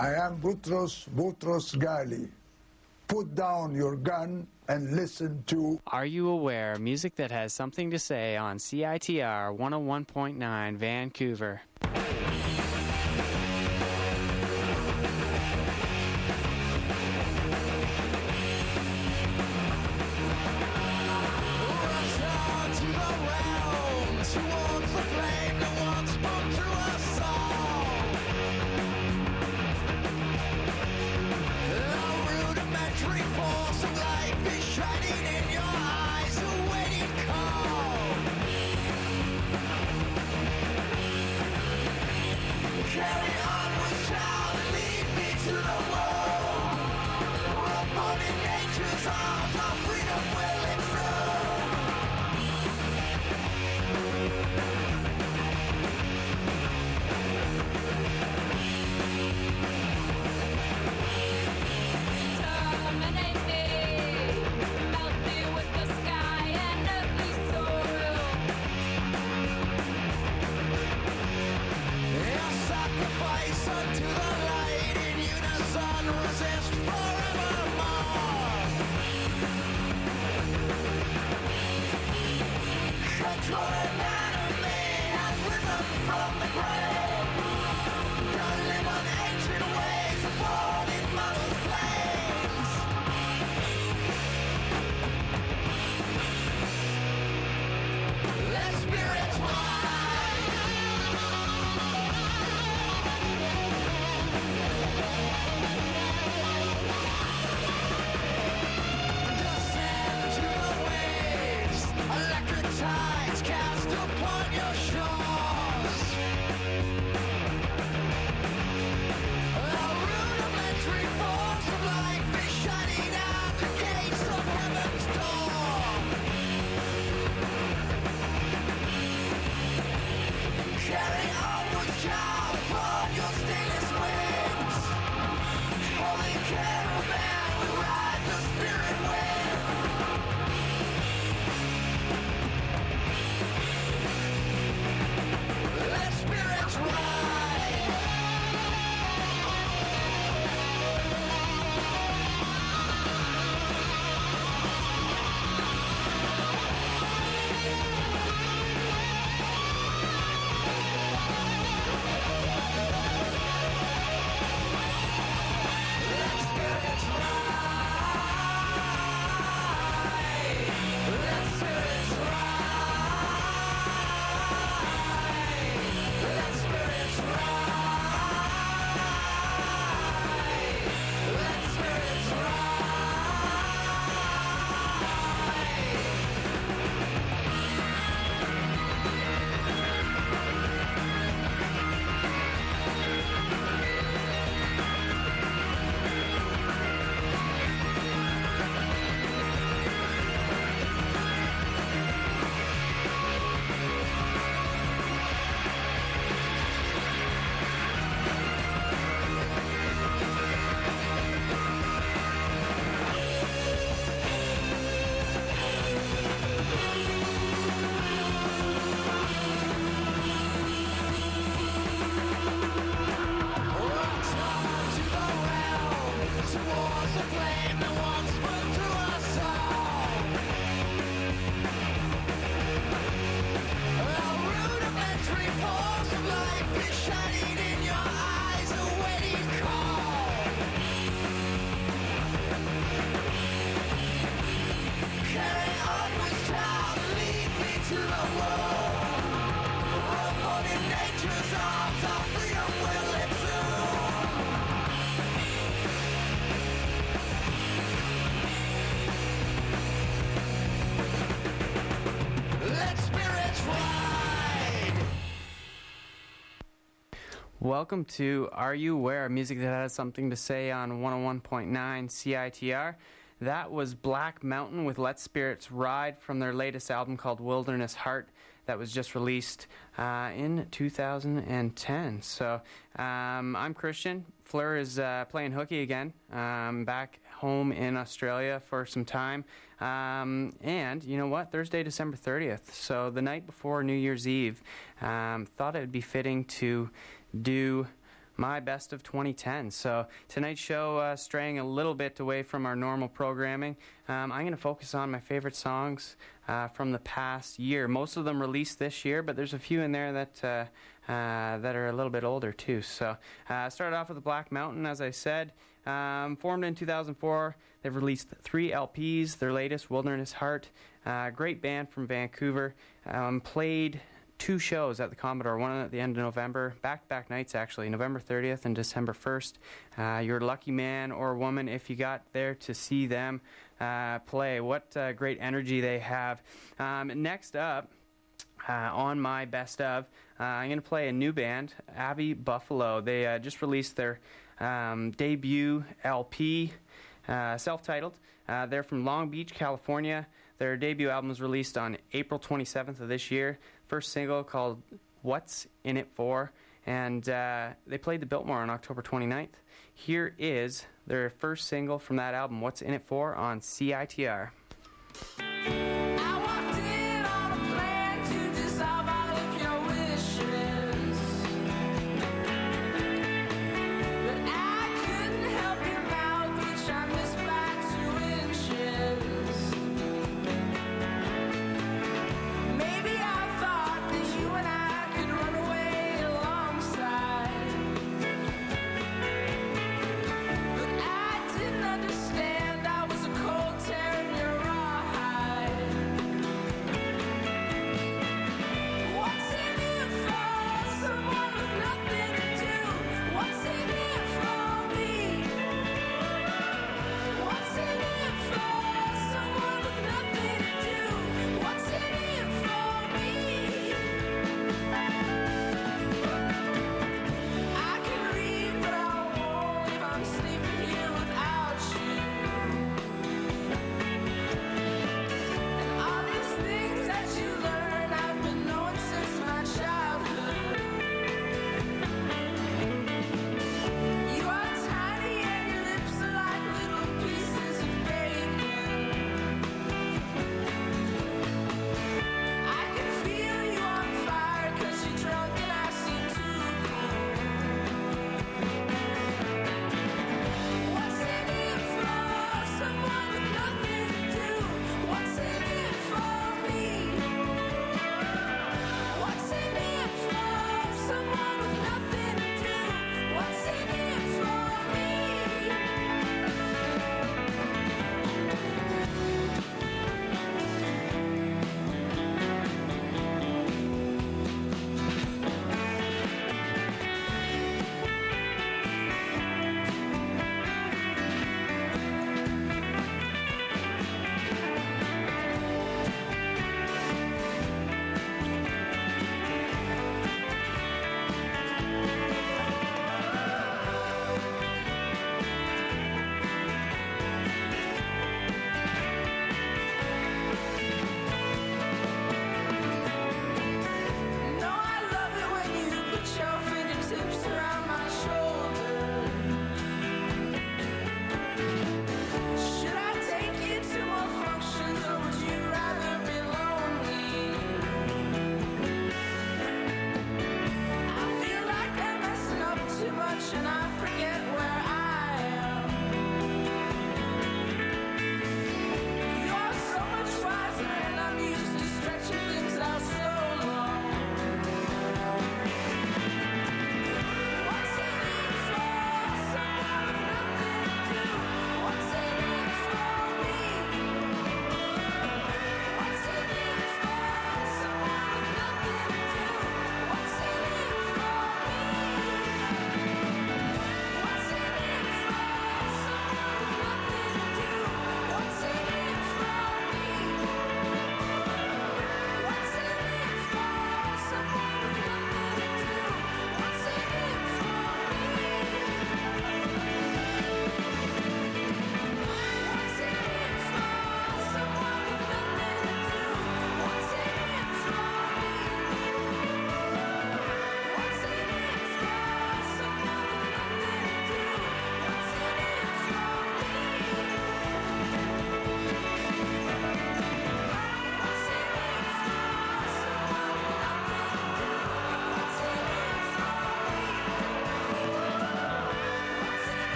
I am Boutros Ghali. Put down your gun and listen to Are You Aware? Music that has something to say on CITR 101.9 Vancouver. Welcome to Are You Aware? Music that has something to say on 101.9 CITR. That was Black Mountain with Let Spirits Ride from their latest album called Wilderness Heart that was just released in 2010. So I'm Christian. Fleur is playing hooky again. Back home in Australia for some time. And you know what? Thursday, December 30th. So the night before New Year's Eve, thought it would be fitting to do my best of 2010. So tonight's show, straying a little bit away from our normal programming, I'm going to focus on my favorite songs from the past year. Most of them released this year, but there's a few in there that are a little bit older too. So started off with the Black Mountain, as I said. Formed in 2004, they've released 3 LPs. Their latest, Wilderness Heart, great band from Vancouver. Played 2 shows at the Commodore, one at the end of November, back-to-back nights actually, November 30th and December 1st. You're a lucky man or woman if you got there to see them play. What great energy they have. Next up, on my best of, I'm going to play a new band, Abbey Buffalo. They just released their debut LP, self-titled. They're from Long Beach, California. Their debut album was released on April 27th of this year. First single called What's In It For? And they played the Biltmore on October 29th. Here is their first single from that album, What's In It For? On CITR. Understand I was a cold tear in your rawhide.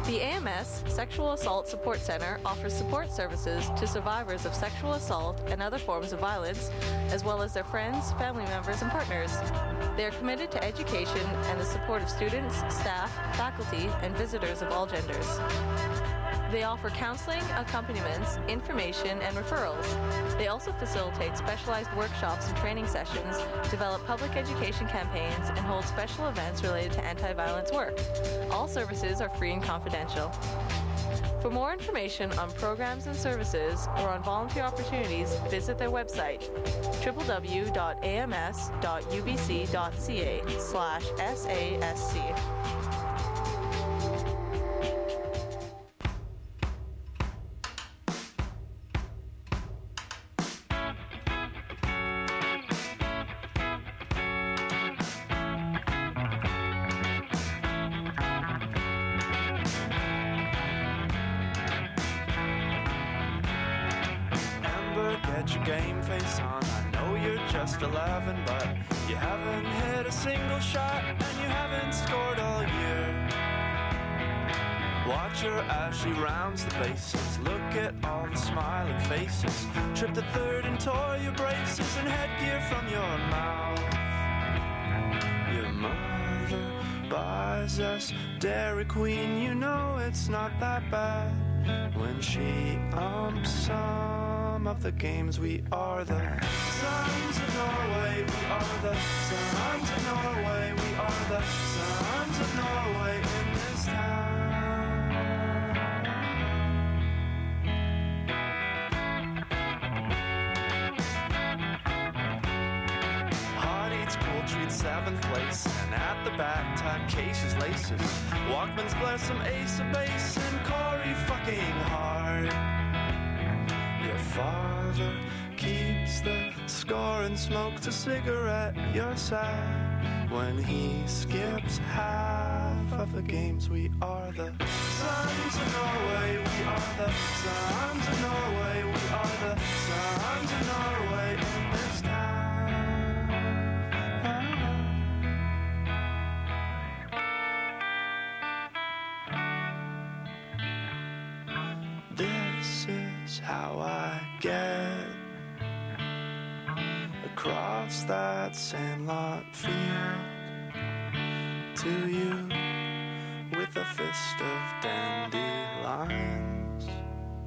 The AMS Sexual Assault Support Center offers support services to survivors of sexual assault and other forms of violence, as well as their friends, family members, and partners. They are committed to education and the support of students, staff, faculty, and visitors of all genders. They offer counseling, accompaniments, information, and referrals. They also facilitate specialized workshops and training sessions, develop public education campaigns, and hold special events related to anti-violence work. All services are free and confidential. For more information on programs and services or on volunteer opportunities, visit their website, www.ams.ubc.ca/SASC. Get your game face on. I know you're just 11, but you haven't hit a single shot and you haven't scored all year. Watch her as she rounds the bases. Look at all the smiling faces. Tripped a third and tore your braces and headgear from your mouth. Your mother buys us Dairy Queen. You know it's not that bad when she some of the games. We are the sons of Norway. We are the sons of Norway. We are the sons of Norway in this town. Hot eats, cold treats, 7th place, and at the back tie cases, laces. Walkman's bless some ace of base and Corey fucking hard. Your father keeps the score and smokes a cigarette. You're sad when he skips half of the games. We are the sons of Norway. We are the sons of Norway. We are the sons of Norway in this town. This is how I get across that sandlot field to you with a fist of dandelions.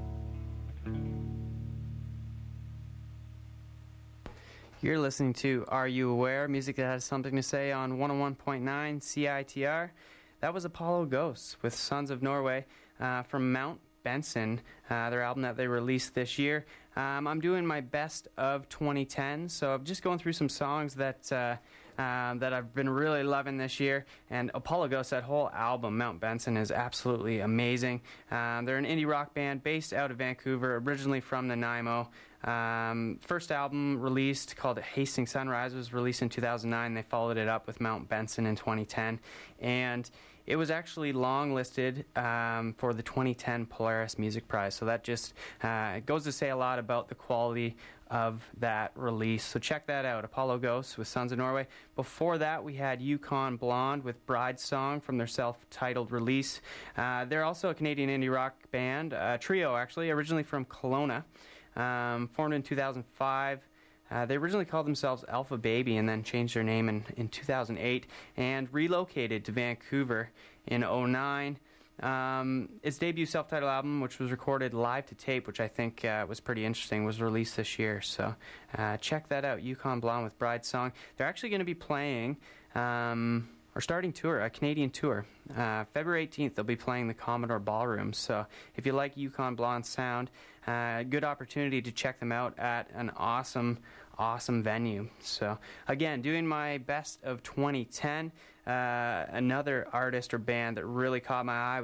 You're listening to Are You Aware? Music that has something to say on 101.9 CITR. That was Apollo Ghosts with Sons of Norway from Mount Benson, their album that they released this year. I'm doing my best of 2010, so I'm just going through some songs that I've been really loving this year. And Apollo Ghosts, that whole album, Mount Benson, is absolutely amazing. They're an indie rock band based out of Vancouver, originally from Nanaimo. First album released, called Hastings Sunrise, was released in 2009. They followed it up with Mount Benson in 2010. And it was actually longlisted for the 2010 Polaris Music Prize. So that just it goes to say a lot about the quality of that release. So check that out, Apollo Ghosts with Sons of Norway. Before that, we had Yukon Blonde with Bride's Song from their self-titled release. They're also a Canadian indie rock band, a trio actually, originally from Kelowna, formed in 2005. They originally called themselves Alpha Baby and then changed their name in 2008 and relocated to Vancouver in 2009. Its debut self-titled album, which was recorded live to tape, which I think was pretty interesting, was released this year. So check that out, Yukon Blonde with Bride's Song. They're actually going to be playing or starting tour, a Canadian tour. February 18th, they'll be playing the Commodore Ballroom. So if you like Yukon Blonde sound, good opportunity to check them out at an awesome venue. So again, doing my best of 2010. Another artist or band that really caught my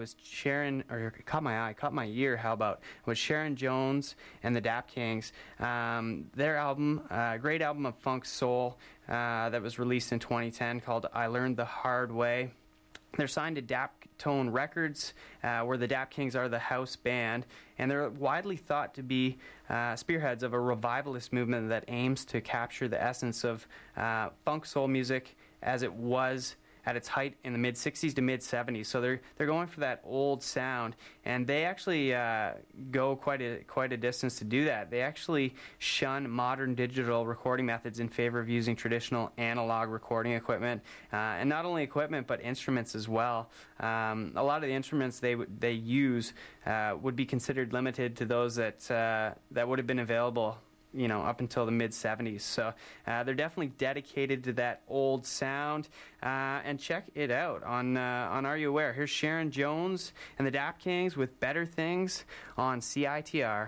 ear, how about, was Sharon Jones and the Dap Kings. Their album, great album of funk soul that was released in 2010 called I Learned the Hard Way. They're signed to Daptone Records, where the Dap Kings are the house band, and they're widely thought to be spearheads of a revivalist movement that aims to capture the essence of funk soul music as it was at its height in the mid-60s to mid-70s. So they're going for that old sound, and they actually go quite a distance to do that. They actually shun modern digital recording methods in favor of using traditional analog recording equipment, and not only equipment but instruments as well. A lot of the instruments they use would be considered limited to those that would have been available, up until the mid-70s. So they're definitely dedicated to that old sound. And check it out on Are You Aware? Here's Sharon Jones and the Dap Kings with Better Things on CITR.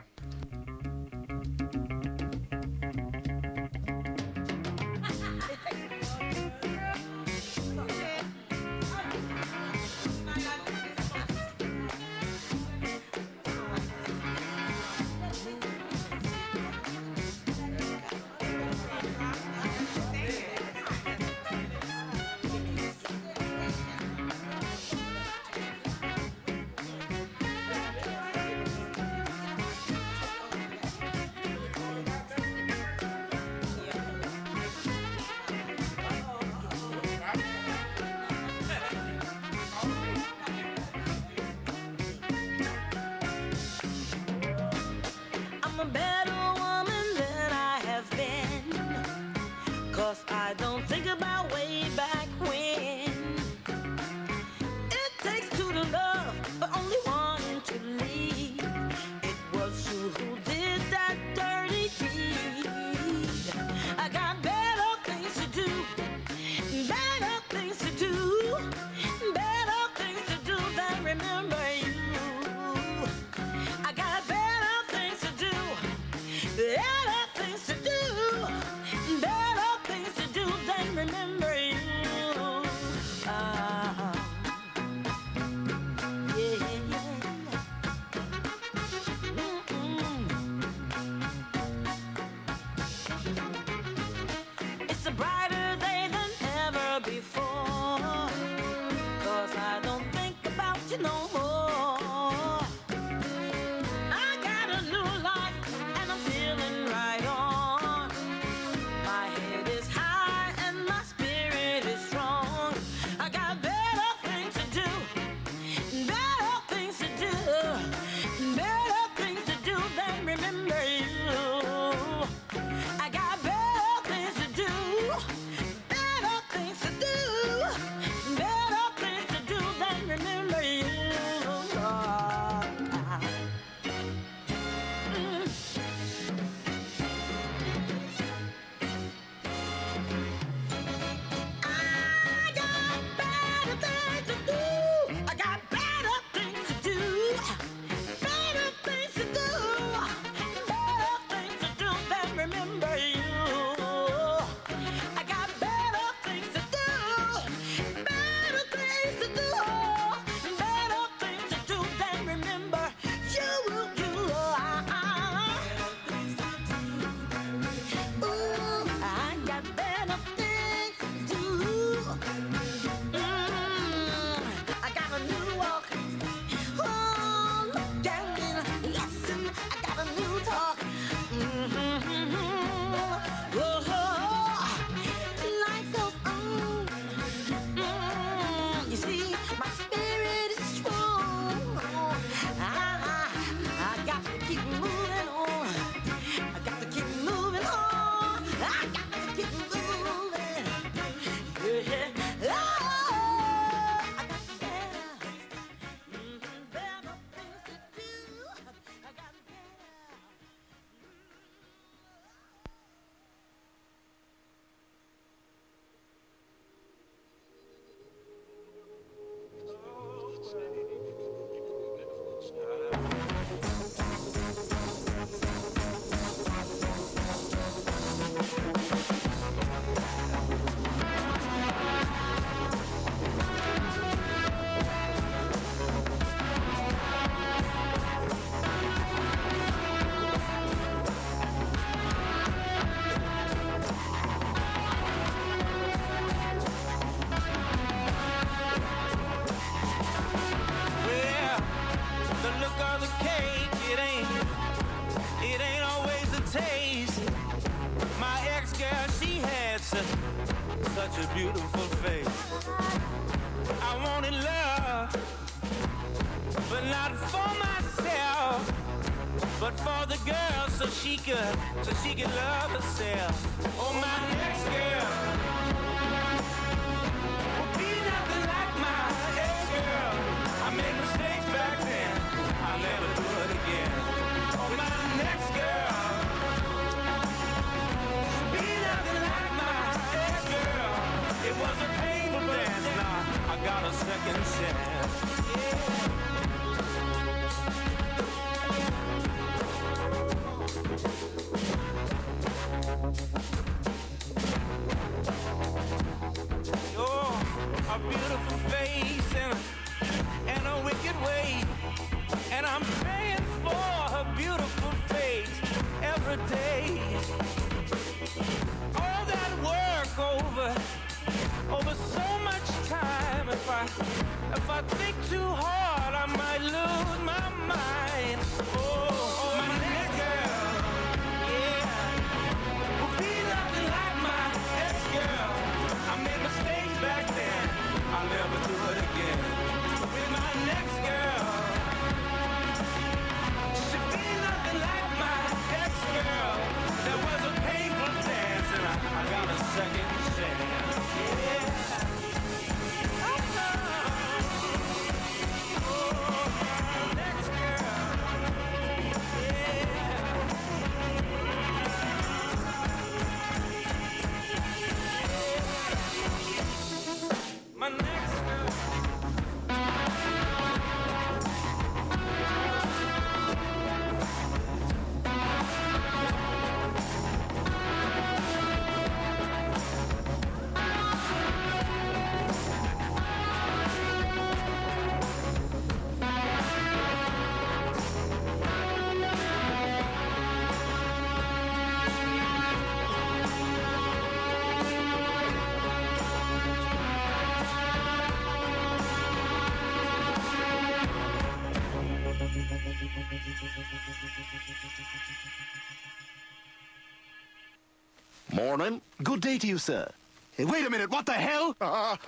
Such a beautiful face. not for myself, but for the girl, so she could love herself. Oh, my next girl will be nothing like my ex-girl. I made mistakes back then, I'll never do it again. Oh, my next girl will be nothing like my ex-girl. It was a painful dance, now I got a second chance. A beautiful face and a wicked way, and I'm praying for her beautiful face every day. All that work over so much time. If I think too hard, I might lose my mind. Oh, my next girl, yeah, will be nothing like my ex-girl. I made mistakes back then, I'll never do it again. With my next girl, she'll be nothing like my ex-girl. There was a painful dance and I got a second chance. Yeah. Oh, no. Oh, my next girl. Yeah. My next girl. Morning. Good day to you, sir. Hey, wait a minute, what the hell?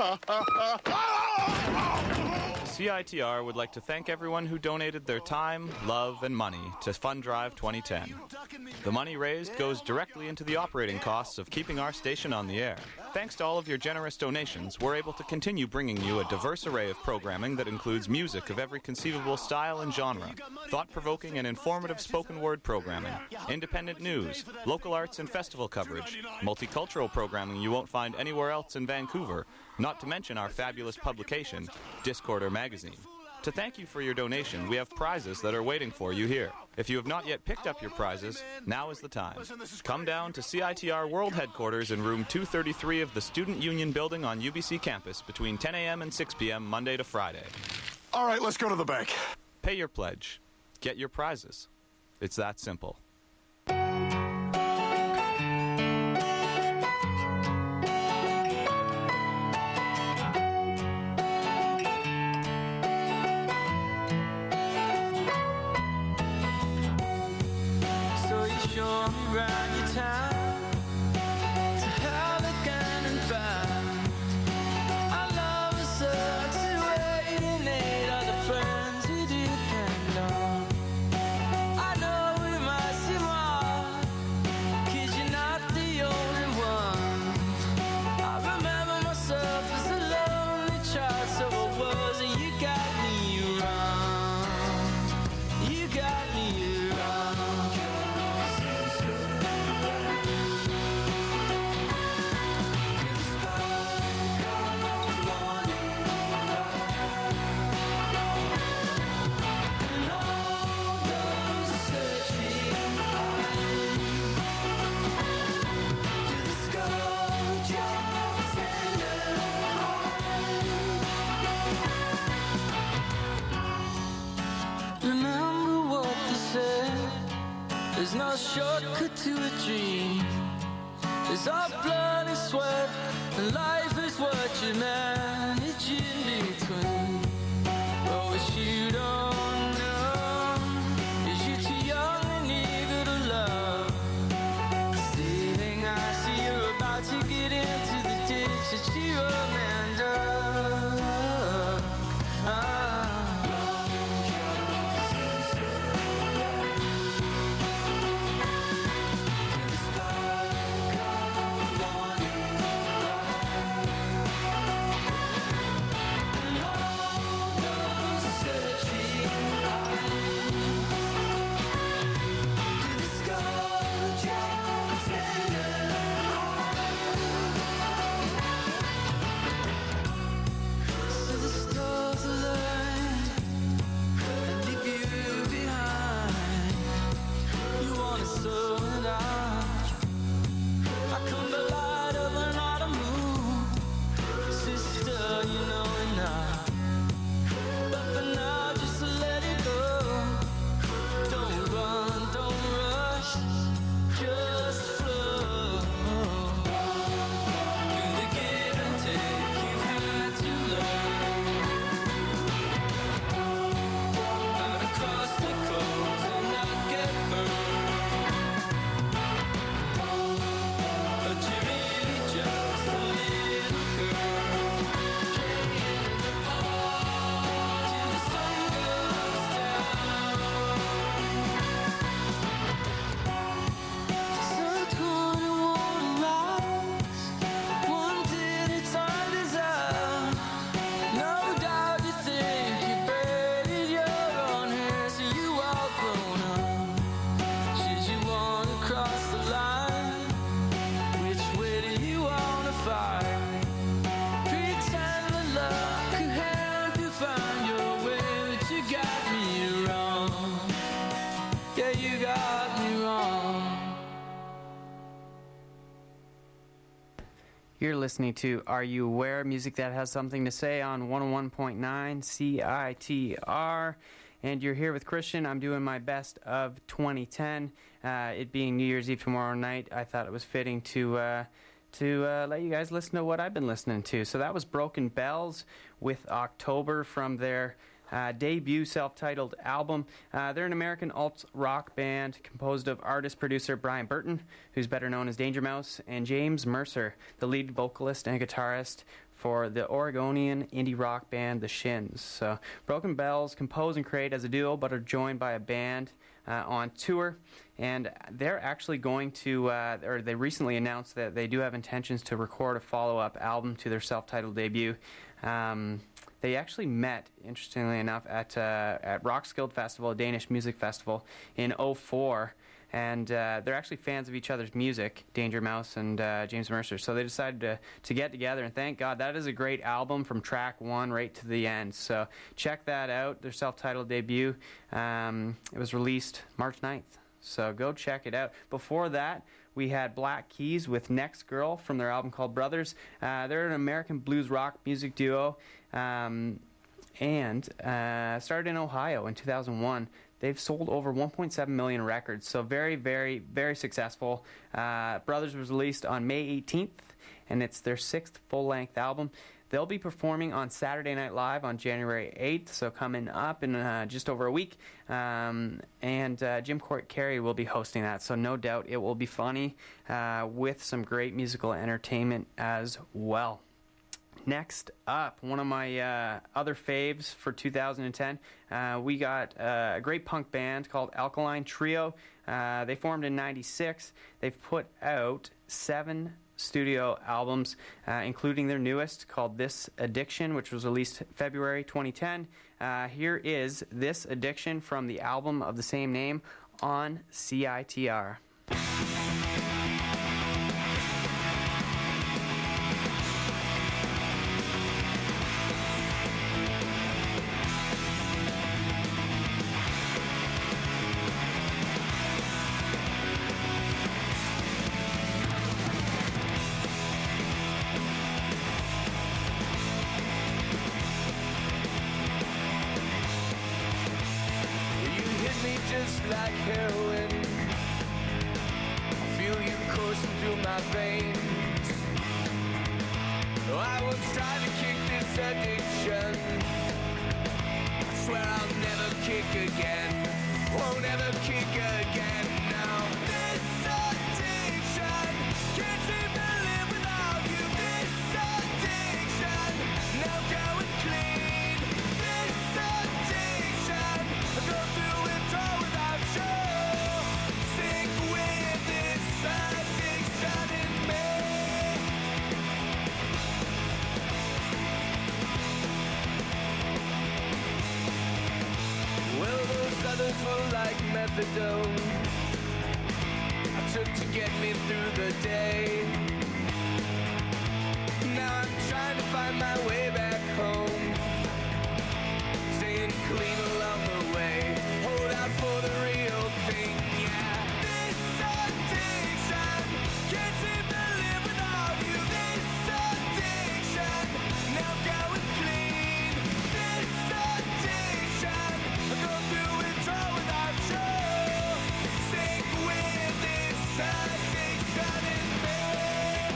CITR would like to thank everyone who donated their time, love, and money to Fund Drive 2010. The money raised goes directly into the operating costs of keeping our station on the air. Thanks to all of your generous donations, we're able to continue bringing you a diverse array of programming that includes music of every conceivable style and genre, thought-provoking and informative spoken word programming, independent news, local arts and festival coverage, multicultural programming you won't find anywhere else in Vancouver, not to mention our fabulous publication, Discorder Magazine. To thank you for your donation, we have prizes that are waiting for you here. If you have not yet picked up your prizes, now is the time. Come down to CITR World Headquarters in room 233 of the Student Union Building on UBC campus between 10 a.m. and 6 p.m. Monday to Friday. All right, let's go to the bank. Pay your pledge. Get your prizes. It's that simple. There's no shortcut to a dream. There's all blood and sweat, and life is what you manage in between. But what you don't know is you're too young and eager to love. Sitting, I see you're about to get into the ditch that you abandoned. you got me wrong. You're listening to Are You Aware? Music that has something to say on 101.9 CITR. And you're here with Christian. I'm doing my best of 2010. It being New Year's Eve tomorrow night, I thought it was fitting to let you guys listen to what I've been listening to. So that was Broken Bells with October from their debut self-titled album. They're an American alt-rock band composed of artist-producer Brian Burton, who's better known as Danger Mouse, and James Mercer, the lead vocalist and guitarist for the Oregonian indie rock band The Shins. So Broken Bells compose and create as a duo, but are joined by a band on tour. And they're actually going to, or they recently announced that they do have intentions to record a follow-up album to their self-titled debut. They actually met, interestingly enough, at Roskilde Festival, a Danish music festival, in 2004. And they're actually fans of each other's music, Danger Mouse and James Mercer. So they decided to get together, and thank God, that is a great album from track one right to the end. So check that out, their self-titled debut. It was released March 9th. So go check it out. Before that, we had Black Keys with Next Girl from their album called Brothers. They're an American blues rock music duo and started in Ohio in 2001. They've sold over 1.7 million records, so very, very, very successful. Brothers was released on May 18th, and it's their 6th full-length album. They'll be performing on Saturday Night Live on January 8th, so coming up in just over a week. And Jim Carrey will be hosting that, so no doubt it will be funny with some great musical entertainment as well. Next up, one of my other faves for 2010, we got a great punk band called Alkaline Trio. They formed in '96. They've put out 7 studio albums, including their newest called This Addiction, which was released February 2010. Here is This Addiction from the album of the same name on CITR. Just like heroin, I feel you coursing through my veins. Oh, I will try to kick this addiction. I swear I'll never kick again. Won't ever kick again. No, this addiction can't seem to live without you. This addiction, now going clean. This addiction, I go through it. Others were like methadone I took to get me through the day. Now I'm trying to find my way back home, staying clean along the way. Hold out for the real thing, yeah. This addiction can't seem to live without you. This addiction, now going clean. This addiction, I go through withdrawal without you. Sick with this addiction in me.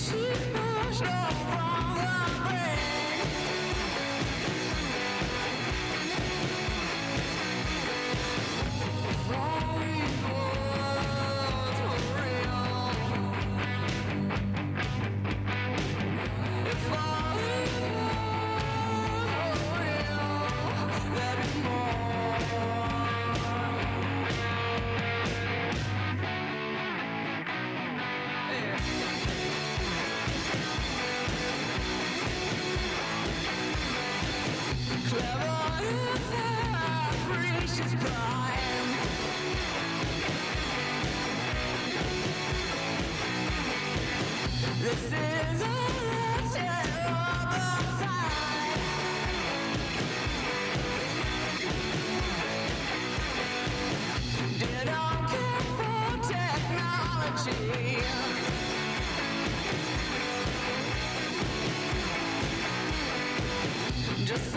Just so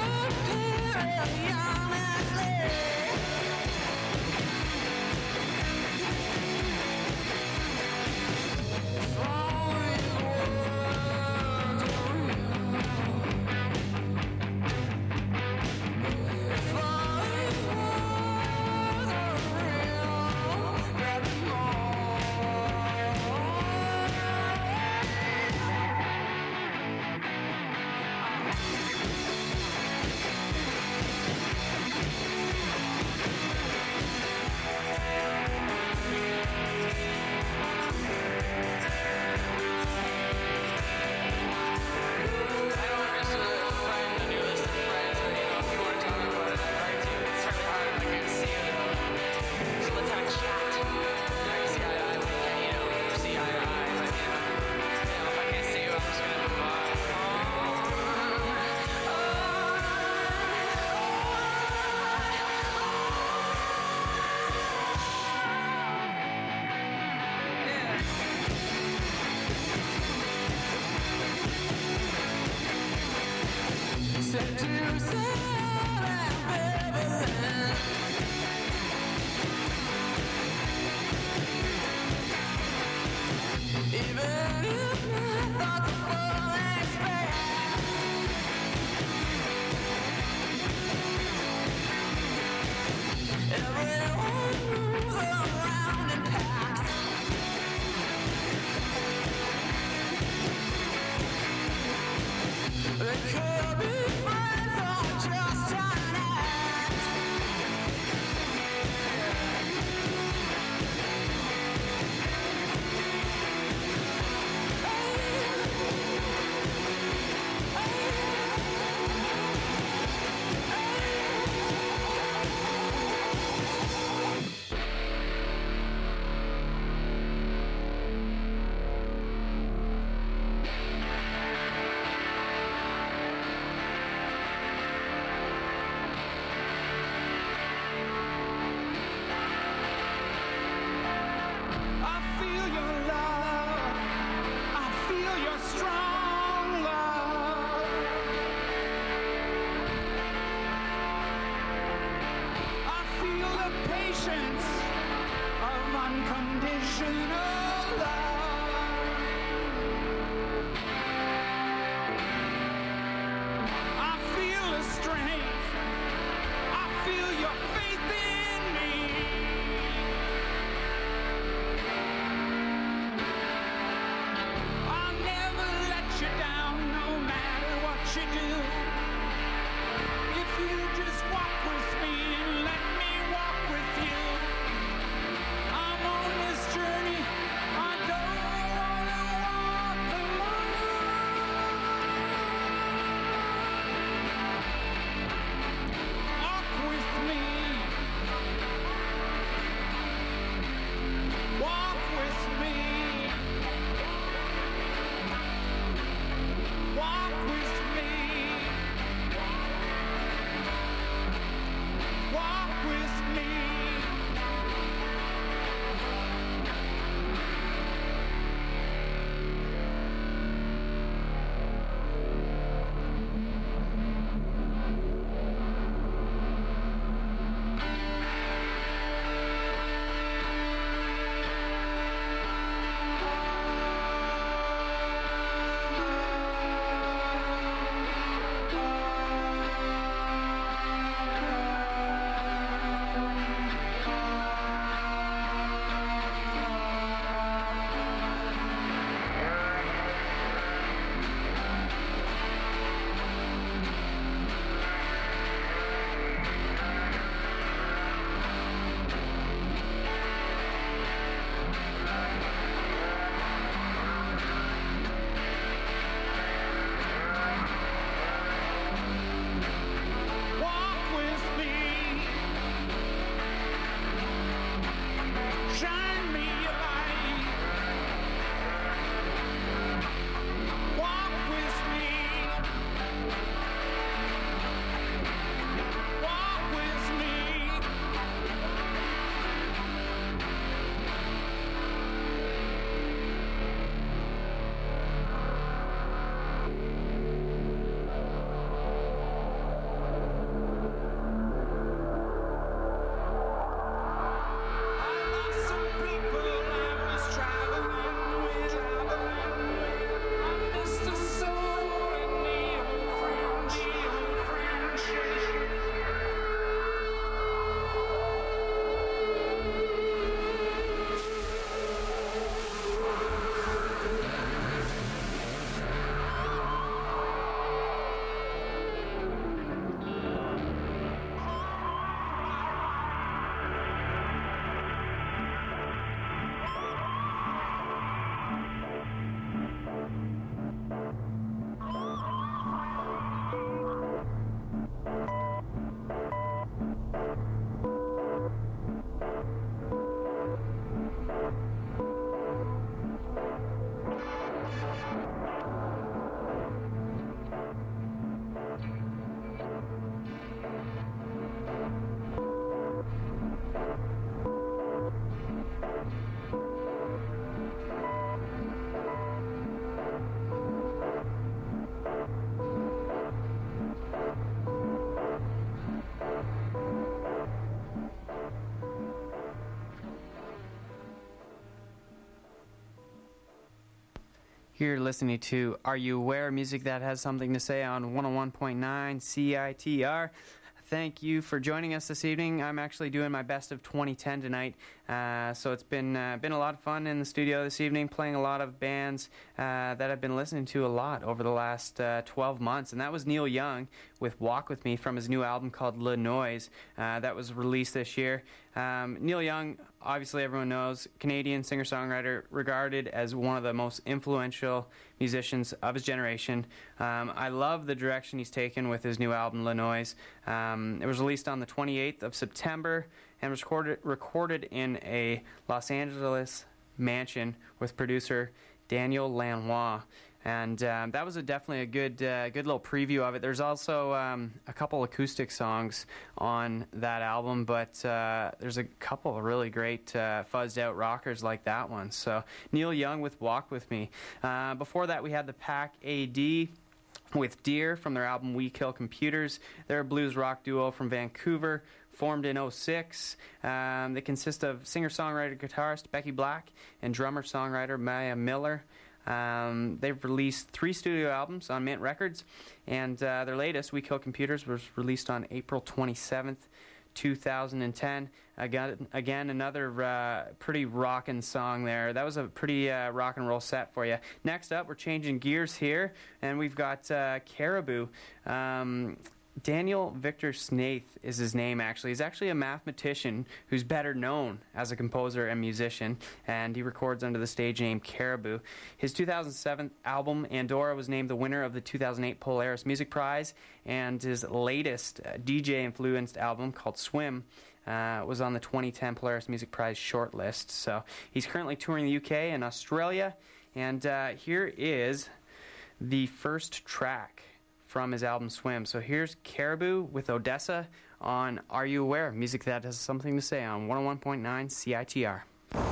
honestly. You're listening to Are You Aware? Music that has something to say on 101.9 CITR. Thank you for joining us this evening. I'm actually doing my best of 2010 tonight, so it's been a lot of fun in the studio this evening, playing a lot of bands that I've been listening to a lot over the last 12 months, and that was Neil Young with Walk With Me from his new album called Le Noise that was released this year. Neil Young, obviously everyone knows, Canadian singer-songwriter, regarded as one of the most influential musicians of his generation. I love the direction he's taken with his new album, Le Noise. It was released on the 28th of September and was recorded in a Los Angeles mansion with producer Daniel Lanois. And that was definitely a good little preview of it. There's also a couple acoustic songs on that album, but there's a couple of really great fuzzed out rockers like that one. So Neil Young with Walk With Me. Before that, we had the Pack AD with Deer from their album We Kill Computers. They're a blues rock duo from Vancouver, formed in 2006. They consist of singer-songwriter guitarist Becky Black and drummer-songwriter Maya Miller. They've released 3 studio albums on Mint Records, and their latest, We Kill Computers, was released on April 27th, 2010. Again, another pretty rockin' song there. That was a pretty rock and roll set for you. Next up, we're changing gears here, and we've got Caribou. Daniel Victor Snaith is his name, actually. He's actually a mathematician who's better known as a composer and musician, and he records under the stage name Caribou. His 2007 album, Andorra, was named the winner of the 2008 Polaris Music Prize, and his latest DJ-influenced album, called Swim, was on the 2010 Polaris Music Prize shortlist. So he's currently touring the UK and Australia, and here is the first track from his album Swim. So here's Caribou with Odessa on Are You Aware? Music that has something to say on 101.9 CITR.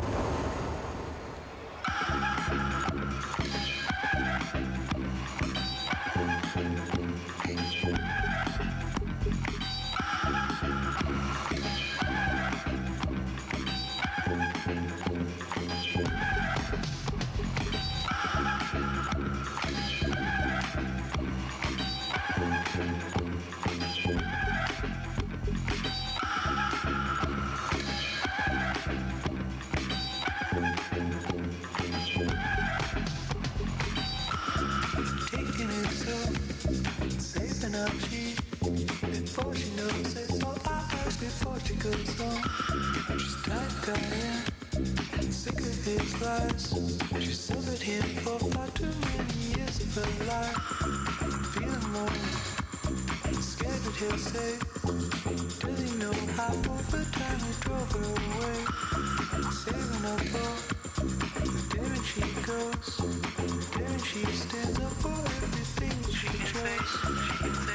Before she knows it, so I ask before she goes on. She's that guy, sick of his lies. She suffered him for far too many years of her life. Feeling lonely, scared that he'll say, does he know how over time he drove her away? Saving up for the day when she goes, the day when she stands up for everything she chose.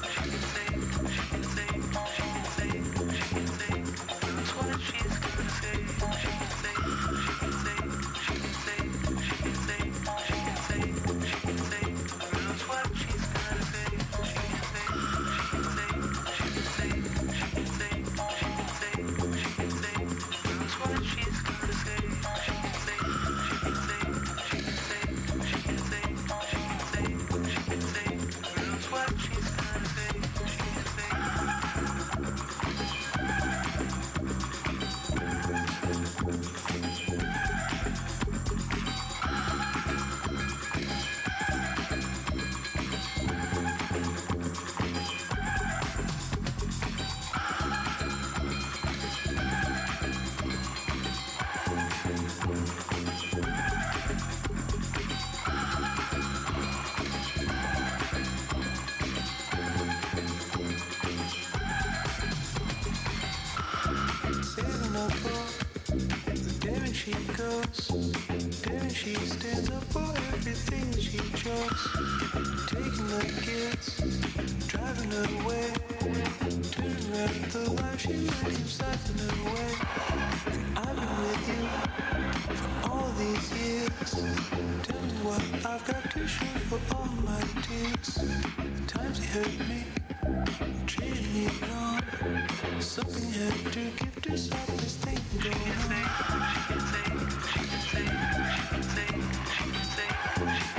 She goes, then she stands up for everything she chose. Taking the kids, driving her away, turning around the life she let him siphon her away. I've been with you for all these years. Tell me what I've got to show for all my tears. Times he hurt me, treated me wrong. Something had to give to stop this thing going on. She can say,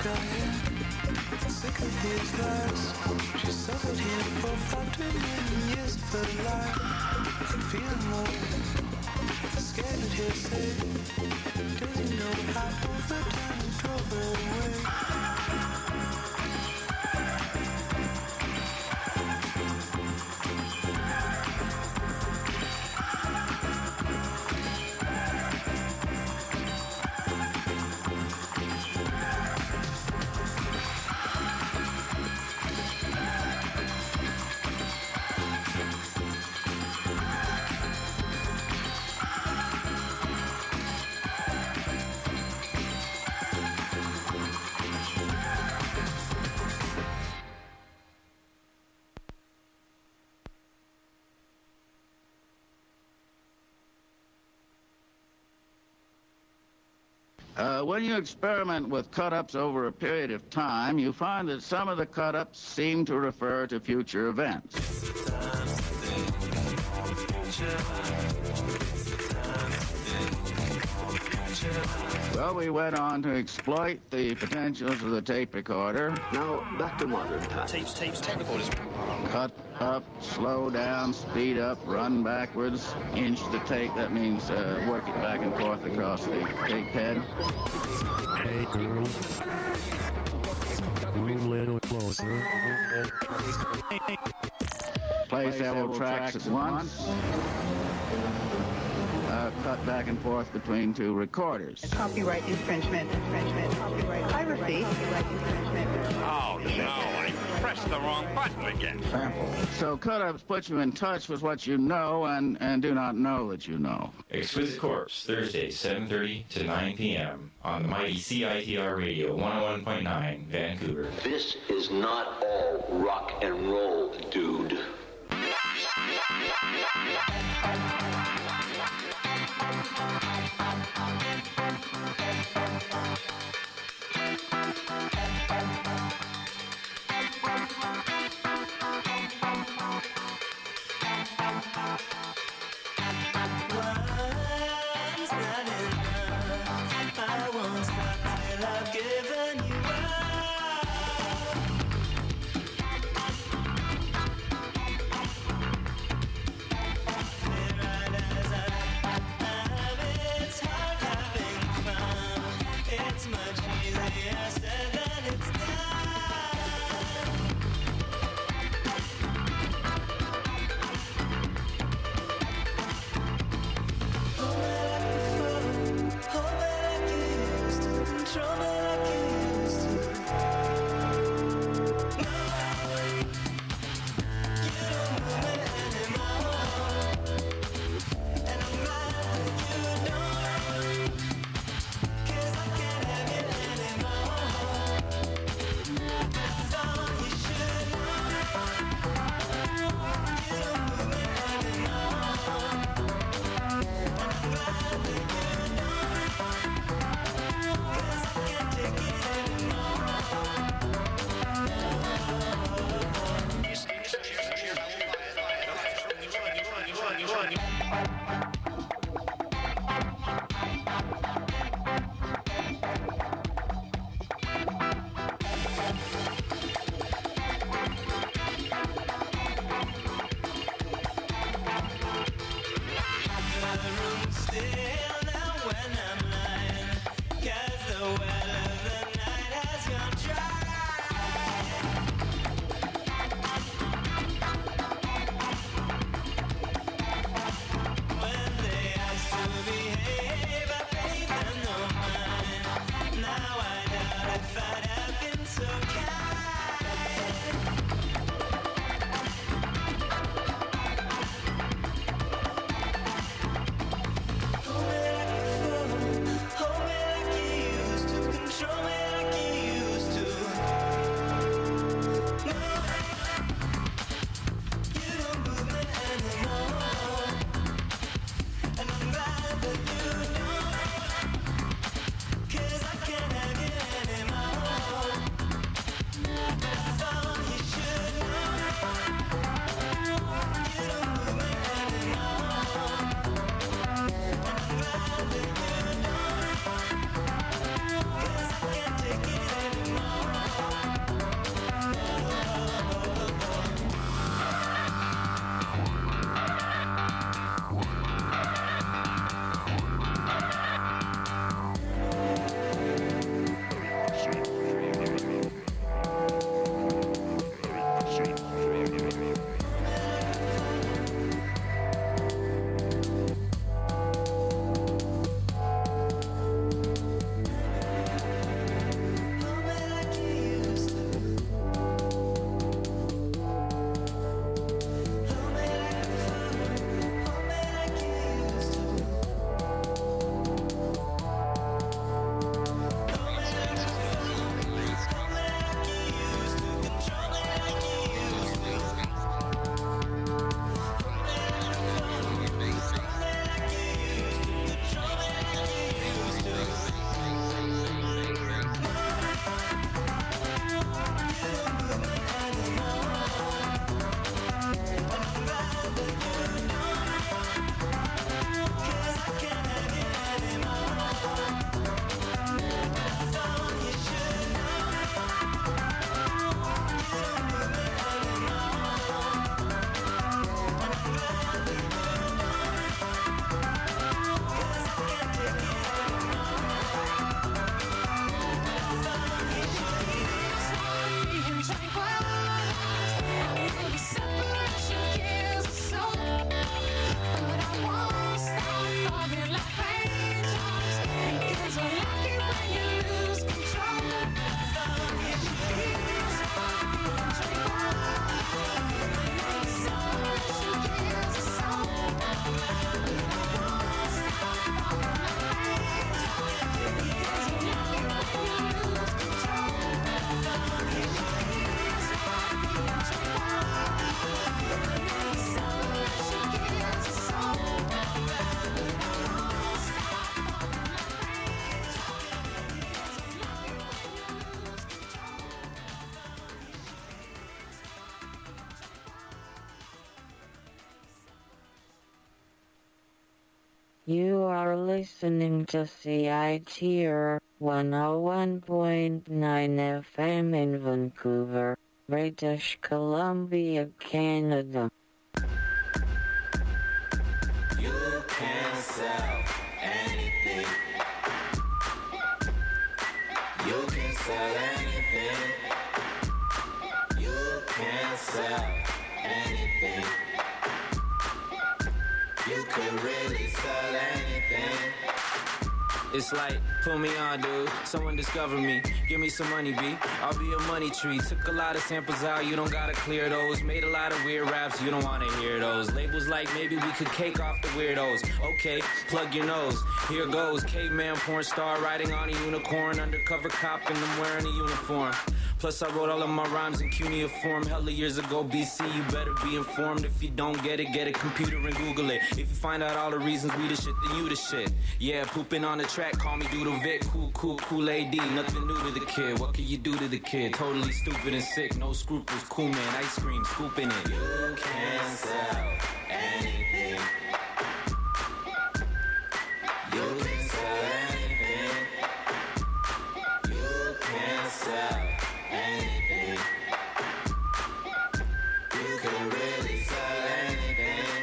crying, sick of his lies. She suffered him for 5 trillion years of her life. Feeling low, scared at his head. Doesn't know how over time and drove her away. When you experiment with cut-ups over a period of time, you find that some of the cut-ups seem to refer to future events. Well, we went on to exploit the potentials of the tape recorder. Now, back to modern times. Tape recorders. Cut up, slow down, speed up, run backwards, inch the tape. That means work it back and forth across the tape head. Hey, girl. Move a little closer. Play several tracks at once. Cut back and forth between 2 recorders. Copyright infringement, copyright piracy, copyright infringement. Oh, no, I pressed the wrong button again. So cut-ups put you in touch with what you know and do not know that you know. Exquisite Corpse, Thursday, 7:30 to 9 p.m. on the mighty CITR Radio 101.9, Vancouver. This is not all rock and roll, dude. You are listening to CITR 101.9 FM in Vancouver, British Columbia, Canada. You can sell anything. You can sell anything. You can sell anything. You can really sell anything. It's like, put me on, dude. Someone discover me. Give me some money, B. I'll be a money tree. Took a lot of samples out, you don't gotta clear those. Made a lot of weird raps, you don't wanna hear those. Labels like maybe we could cake off the weirdos. Okay, plug your nose. Here goes. Caveman porn star riding on a unicorn. Undercover cop and I'm wearing a uniform. Plus I wrote all of my rhymes in cuneiform. Hella years ago, BC, you better be informed. If you don't get a computer and Google it. If you find out all the reasons we the shit, then you the shit. Yeah, pooping on the track, call me Doodle Vic. Cool AD, nothing new to the kid. What can you do to the kid? Totally stupid and sick, no scruples, cool man, ice cream, scooping it. You can sell anything. You can sell anything. You can sell anything. You can really sell anything.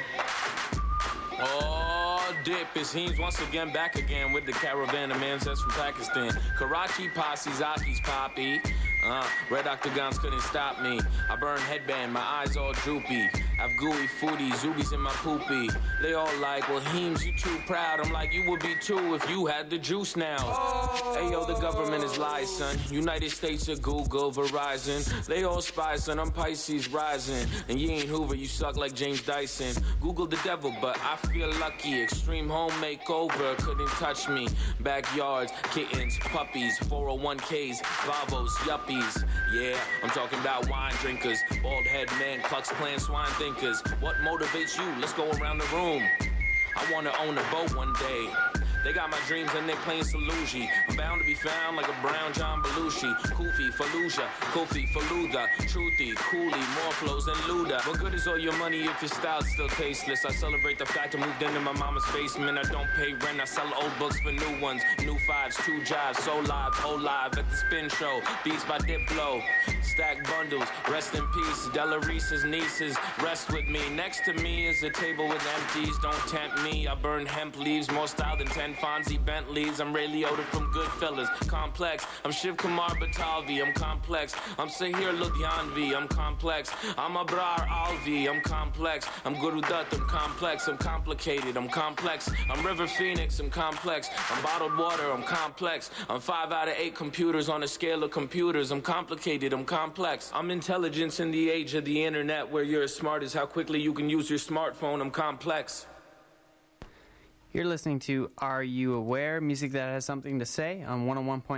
Oh, dip, it's Heems once again back again with the caravan of manzets from Pakistan. Karachi posse, Zaki's poppy. Red octagons couldn't stop me. I burn headband, my eyes all droopy. I've gooey foodies, zoobies in my poopy. They all like, well, Heems, you too proud. I'm like, you would be too if you had the juice now. Hey, yo, the government is lies, son. United States of Google, Verizon. They all spies, son. I'm Pisces rising. And you ain't Hoover, you suck like James Dyson. Google the devil, but I feel lucky. Extreme home makeover, couldn't touch me. Backyards, kittens, puppies, 401ks, Vavos, yuppies. Yeah, I'm talking about wine drinkers, bald head men, Klux Klan swine thinkers. What motivates you? Let's go around the room. I wanna own a boat one day. They got my dreams and they playing Saluji. I'm bound to be found like a brown John Belushi. Kufi, Fallujah, Kofi, Faluda, Truthy, Cooley, more flows than Luda. What good is all your money if your style's still tasteless? I celebrate the fact I moved into my mama's basement. I don't pay rent, I sell old books for new ones. New fives, 2 jobs, so live, whole live at the spin show. Beats by Diplo, stack bundles, rest in peace. Della Reese's nieces, rest with me. Next to me is a table with empties, don't tempt me. I burn hemp leaves, more style than 10 Fonzie Bentleys. I'm Ray Liotta from Goodfellas. Complex. I'm Shiv Kumar Batalvi. I'm complex. I'm Sahir Ludhianvi. I'm complex. I'm Abrar Alvi. I'm complex. I'm Guru Dutt. I'm complex. I'm complicated. I'm complex. I'm River Phoenix. I'm complex. I'm bottled water. I'm complex. I'm 5 out of 8 computers on a scale of computers. I'm complicated. I'm complex. I'm intelligence in the age of the internet where you're as smart as how quickly you can use your smartphone. I'm complex. You're listening to Are You Aware? Music that has something to say on 101.9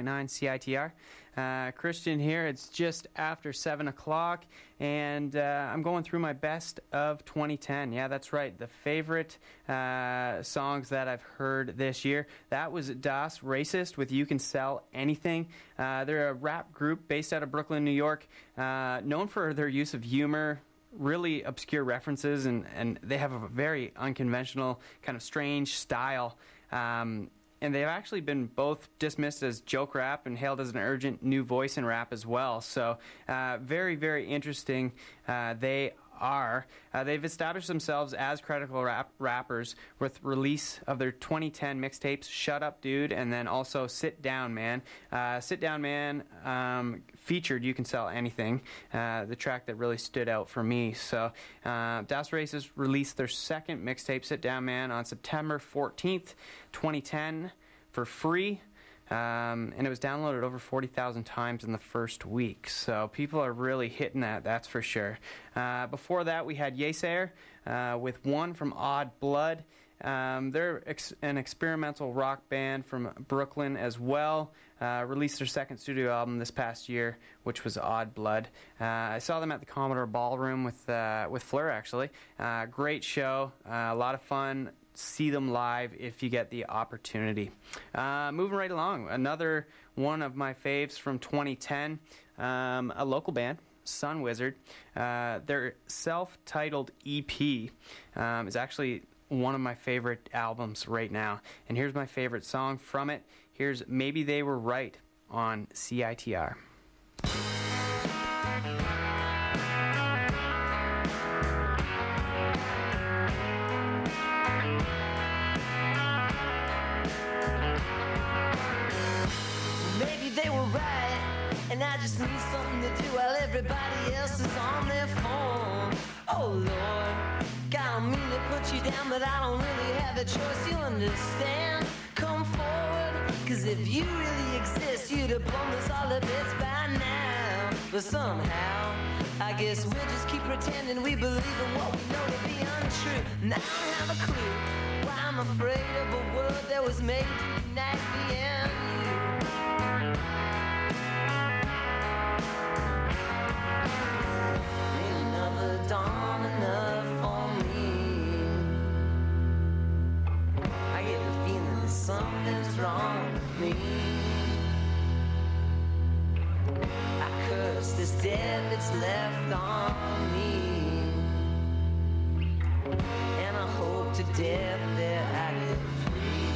CITR. Christian here. It's just after 7 o'clock, and I'm going through my best of 2010. Yeah, that's right. The favorite songs that I've heard this year. That was Das Racist with You Can Sell Anything. They're a rap group based out of Brooklyn, New York, known for their use of humor, really obscure references, and they have a very unconventional, kind of strange style. And they've actually been both dismissed as joke rap and hailed as an urgent new voice in rap as well. So very, very interesting they are. They've established themselves as critical rappers with release of their 2010 mixtapes, Shut Up Dude, and then also Sit Down Man. Sit Down Man featured You Can Sell Anything, the track that really stood out for me. So Das Racist released their second mixtape, Sit Down Man, on September 14th, 2010 for free. And it was downloaded over 40,000 times in the first week. So people are really hitting that's for sure. Before that, we had Yesayer with One from Odd Blood. They're an experimental rock band from Brooklyn as well. Released their second studio album this past year, which was Odd Blood. I saw them at the Commodore Ballroom with Fleur, actually. Great show, a lot of fun. See them live if you get the opportunity. Moving right along, another one of my faves from 2010, a local band, Sun Wizard. Their self-titled EP is actually one of my favorite albums right now. And here's my favorite song from it. Here's Maybe They Were Right on CITR. Maybe they were right, and I just need something to do while everybody else is on their phone. Oh Lord, God, I don't mean to put you down, but I don't really have a choice, you understand? Come forward, cause if you really exist, you'd have blown us all to bits by now. But somehow, I guess we'll just keep pretending we believe in what we know to be untrue. And I don't have a clue why I'm afraid of a world that was made to unite me and you. Ain't another dawn enough for me. I get the feeling that something's wrong with me. I curse this debt that's left on me, and I hope to death that I get free.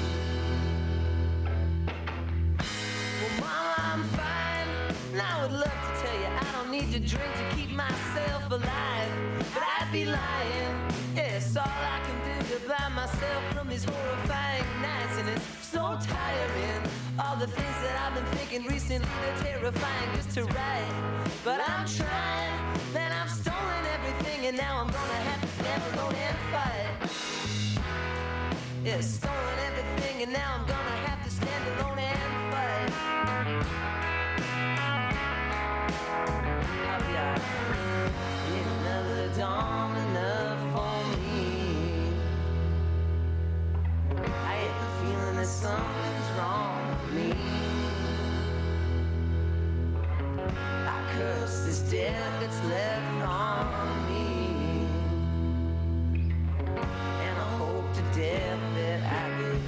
Well, Mama, I'm fine, and I would love to tell you I don't need to drink to keep myself alive, but I'd be lying. Yeah, it's all I can do to blind myself from these horrifying nights, and it's so tiring. All the things that I've been thinking recently, they're terrifying just to write. But I'm trying, man, I've stolen everything, and now I'm gonna have to stand alone and fight. Yeah, stolen everything, and now I'm gonna have to stand alone and fight. I'll be alright. Ain't another dawn enough for me. I get the feeling that something's wrong with me. I curse this debt that's left on me, and I hope to death that I get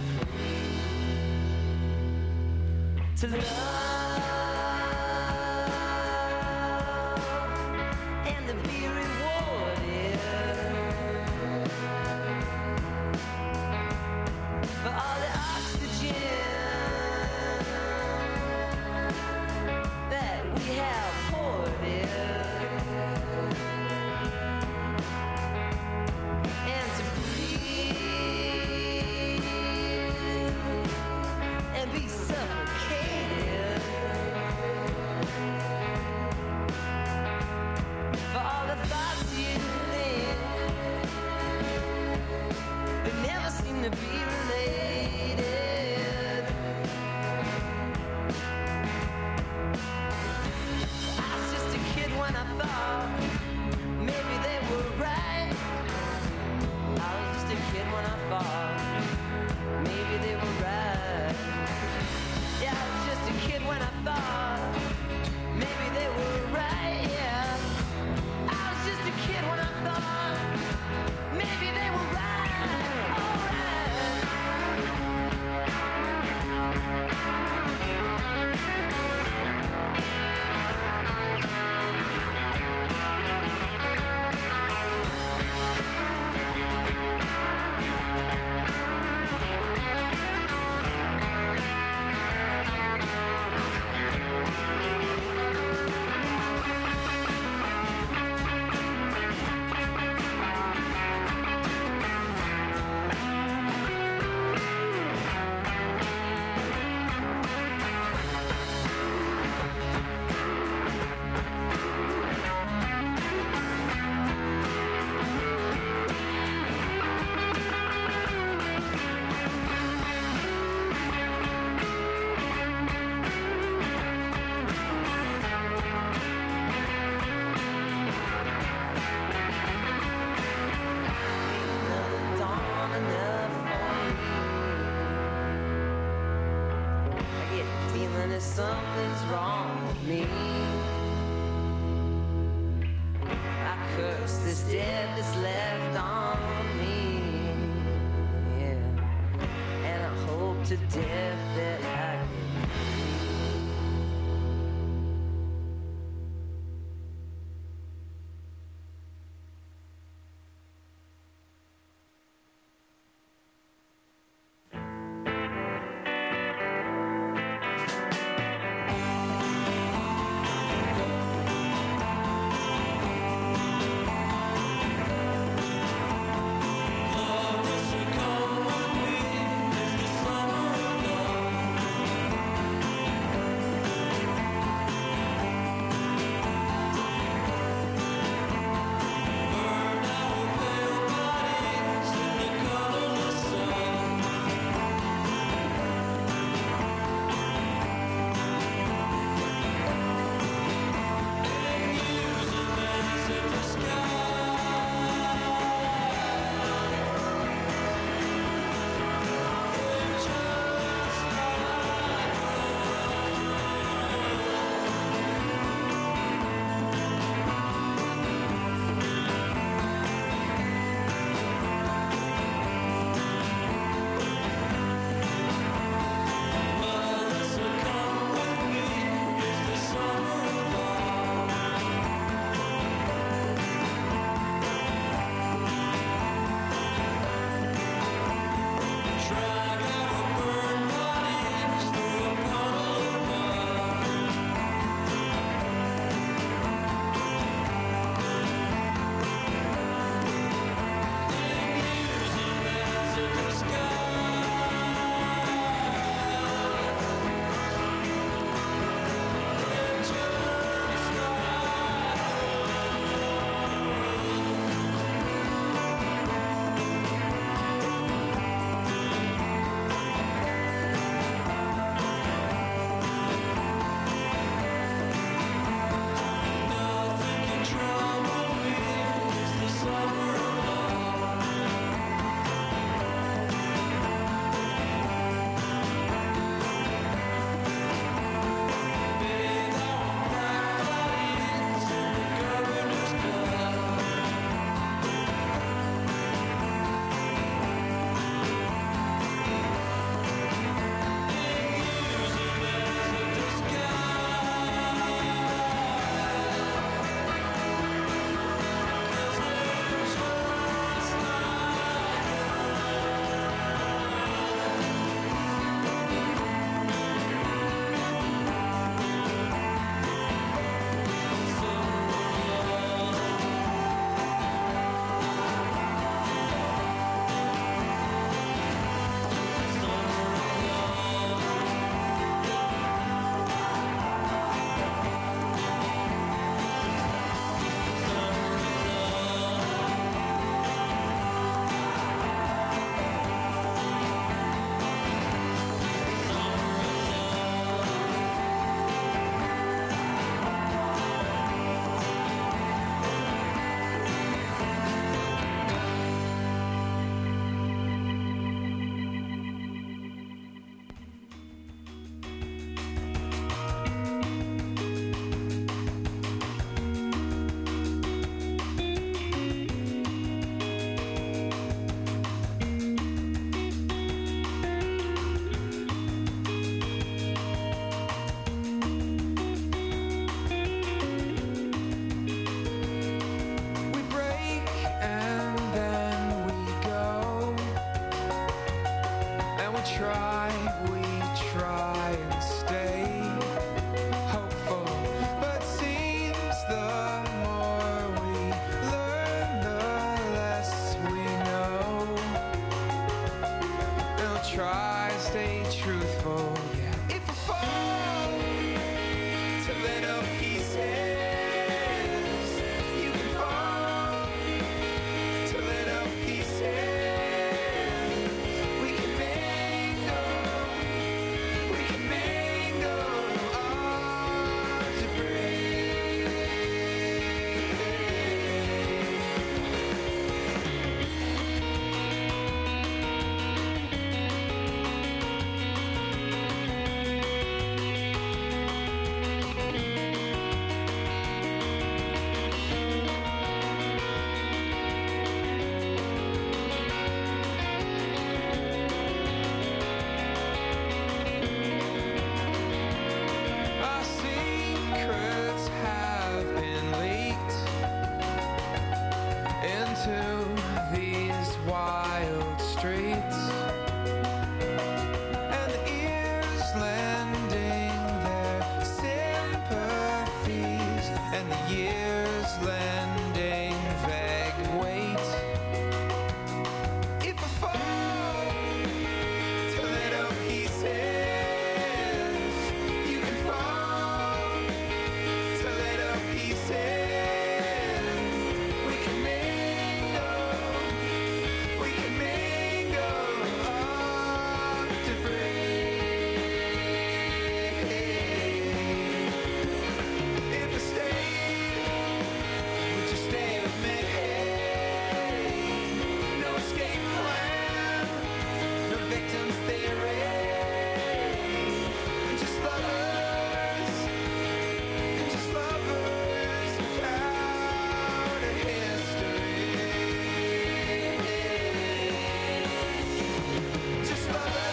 free to love and to be rewarded for all the oxygen that we have hoarded, and to breathe and be suffocated for all the thoughts you think that never seem to be related. I was just a kid when I thought maybe they were right. I was just a kid when I thought maybe they were right. Yeah, I was just a kid when I thought maybe they were right. Yeah, I was just a kid when I thought maybe they were right. Something's wrong with me. I curse this debt that's left on me. Yeah, and I hope to death that I get free. try and stay hopeful, but seems the more we learn, the less we know. They'll try, stay truthful, yeah. If I fall to little pieces, you can fall to little pieces. We can mingle our debris. Our secrets have been leaked into these wild streets, and the ears lending their sympathies, and the years lending vague weight. If I fall to little pieces, you can fall to little pieces. We can mingle our debris. If I stayed, would you stay with me? No escape plan, no victims theory. Just lovers without a history. Just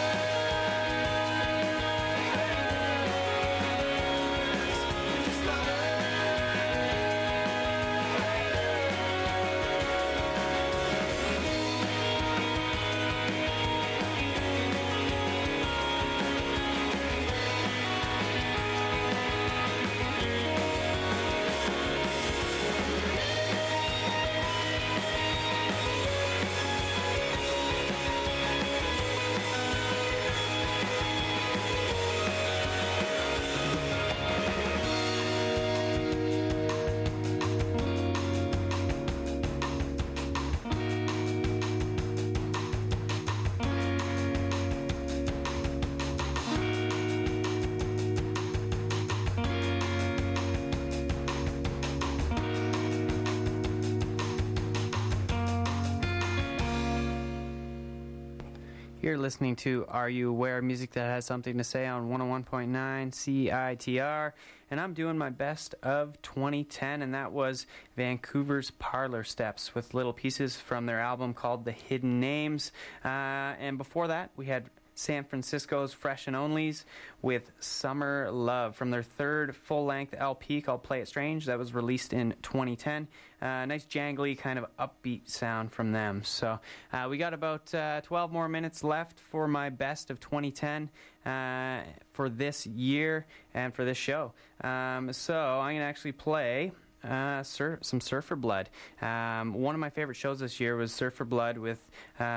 You're listening to Are You Aware? Music that has something to say on 101.9 CITR. And I'm doing my best of 2010, and that was Vancouver's Parlor Steps with little pieces from their album called The Hidden Names. And before that, we had San Francisco's Fresh and Onlys with Summer Love from their third full-length LP called Play It Strange that was released in 2010. Nice jangly kind of upbeat sound from them. So we got about 12 more minutes left for my best of 2010 for this year and for this show. So I'm going to actually play some Surfer Blood. One of my favorite shows this year was Surfer Blood with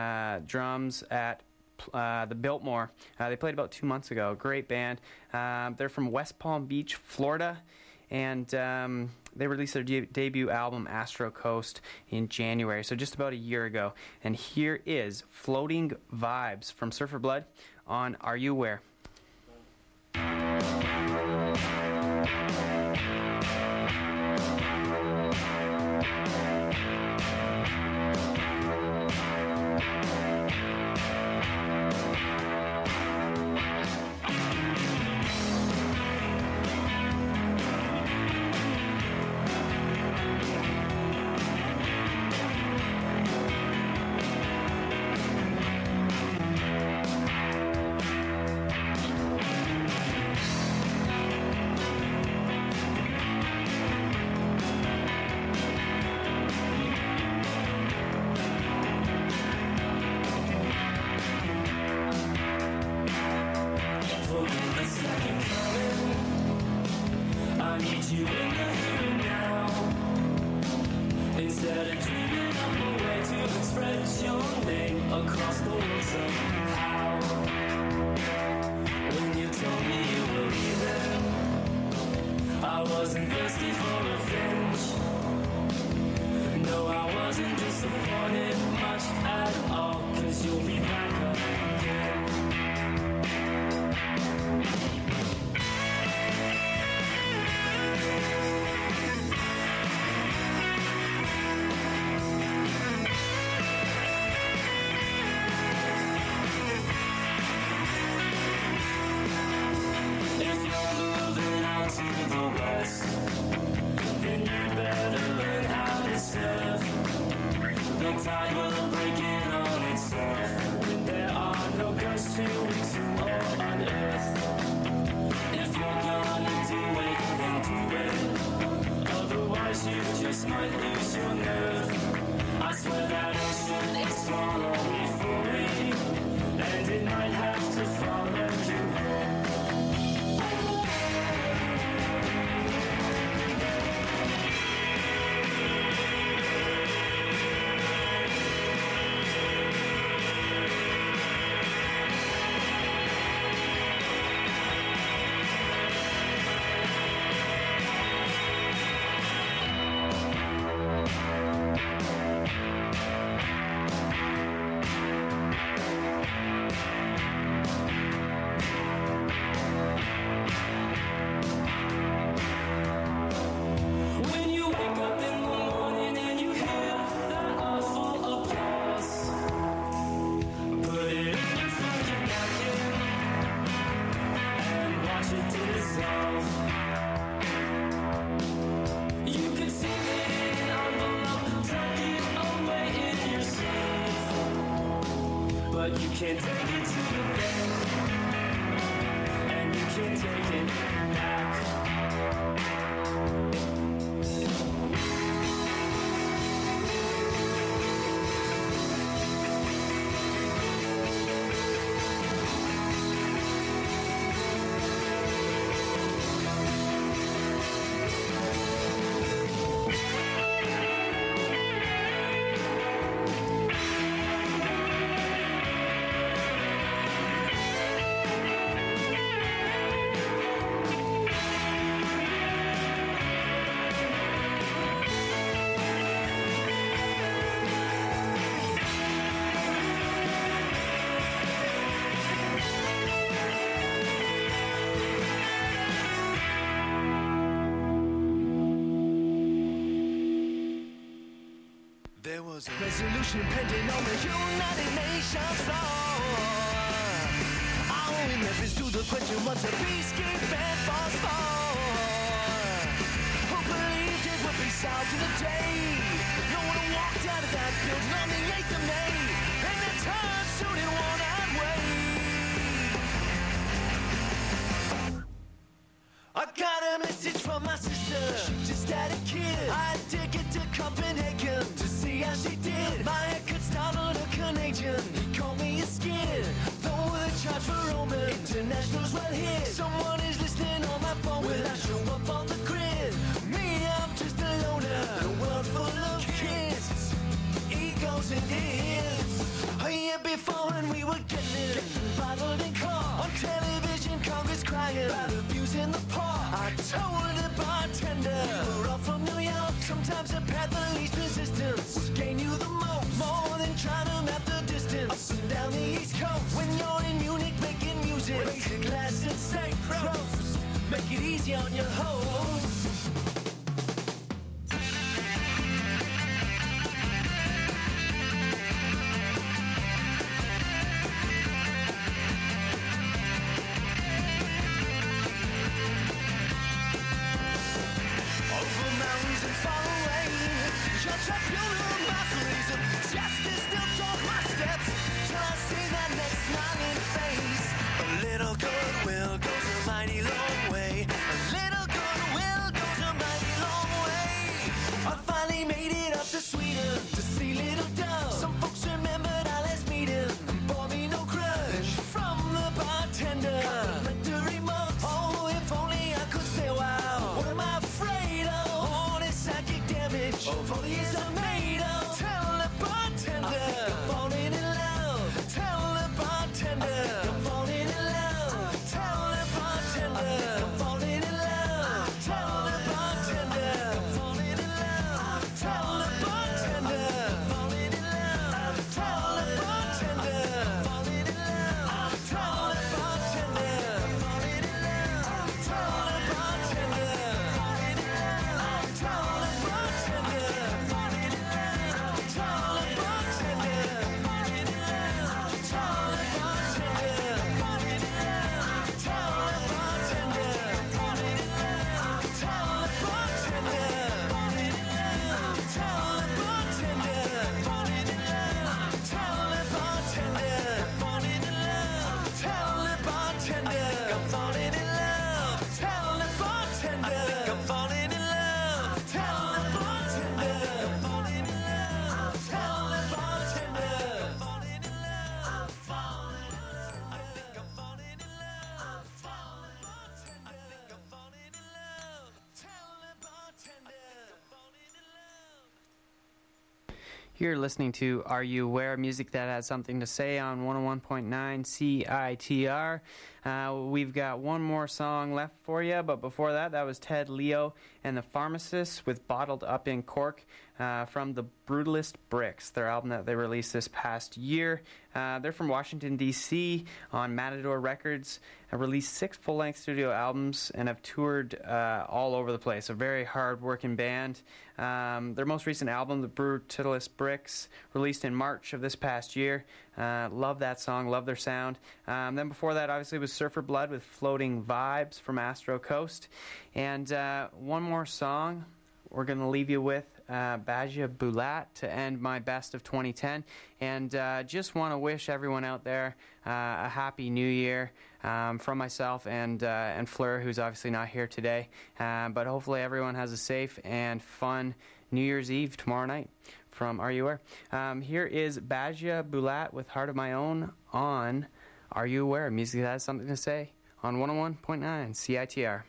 drums at the Biltmore. They played about 2 months ago. Great band. They're from West Palm Beach, Florida, and they released their debut album Astro Coast in January, so just about a year ago. And here is Floating Vibes from Surfer Blood on Are You Aware? can't take it to the bank, and you can't take it back. There was a resolution pending on the United Nations floor. Our reference to the question, what's a peacekeeping force for? Who believed it would be solved in a day? No one walked out of that building on the 8th of May, and it turned soon in one-eyed way. I got a message from my sister. She just had a kid. I had to get to Copenhagen to see how she did. My haircut startled a Canadian. He called me a skid. Though with a charge for Roman, international's right here. Someone is listening on my phone. Will I show up on the grid? Me, I'm just a loner. A world full of kids, egos and hits. A year before and we were getting bottled and caught on television. Congress crying about abusing the poor. I told the bartender we were all from New York. Sometimes the path of least resistance will gain you the most. More than trying to map the distance up and down the East Coast. When you're in Munich making music, raise your glass and say prost. Make it easy on your hoes. Of all the years I made up, tell the bartender I think I'm falling in love. Tell the bartender I think I'm falling in love. Tell the bartender I think I'm falling in love. Tell the bartender I'm falling in love. Tell the bartender I'm falling in love. Tell the bartender I'm falling in love. Tell the bartender I'm falling in love. Tell the bartender I'm falling in love. Tell the bartender. You're listening to Are You Aware? Music that has something to say on 101.9 CITR. We've got one more song left for you, but before that, that was Ted Leo and the Pharmacists with Bottled Up in Cork from the Brutalist Bricks, their album that they released this past year. They're from Washington, D.C. on Matador Records. Released 6 full-length studio albums and have toured all over the place. A very hard-working band. Their most recent album, The Brutalist Bricks, released in March of this past year. Love that song, love their sound. Then before that, obviously, was Surfer Blood with Floating Vibes from Astro Coast. And one more song we're going to leave you with Bajia Bulat, to end my best of 2010. And just want to wish everyone out there a happy new year from myself and Fleur, who's obviously not here today. But hopefully everyone has a safe and fun New Year's Eve tomorrow night from Are You Aware? Here is Bajia Bulat with Heart of My Own on Are You Aware? Music that has something to say on 101.9 CITR.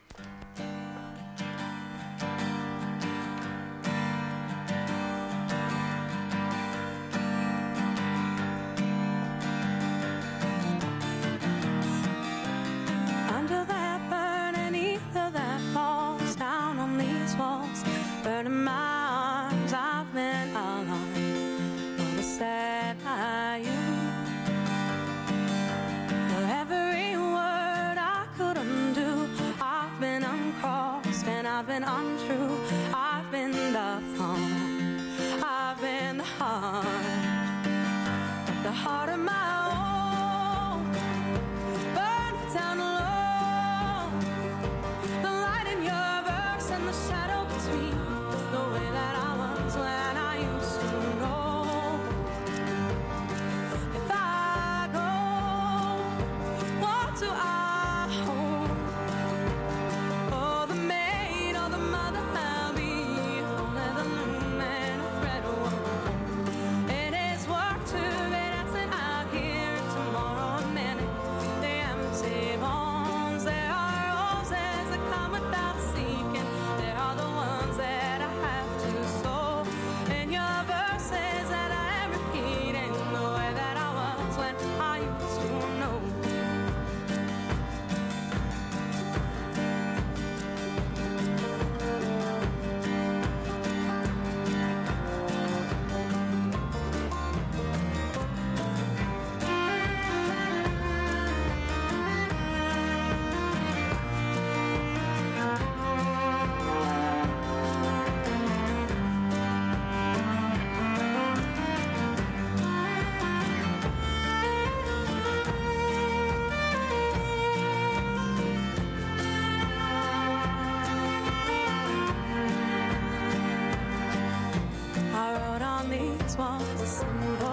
Under that burning ether that falls down on these walls, burning my arms, I've been alone. What a sad are you? For every word I couldn't do, I've been uncrossed and I've been untrue. I've been the thorn, I've been the heart, but the heart of my own burned down alone. The light in your verse and the shadow between, the way that I was when I used to know. If I go, what do I hold? Oh, the maid or the mother I'll be, only the loom and a thread woven. It is work to be dancing out here tomorrow a minute. The empty bones, there are roses that come without seeking. There are the ones that I have to sow in your verses that I am repeating, the way that I was when I used to know. I wrote on these walls a symbol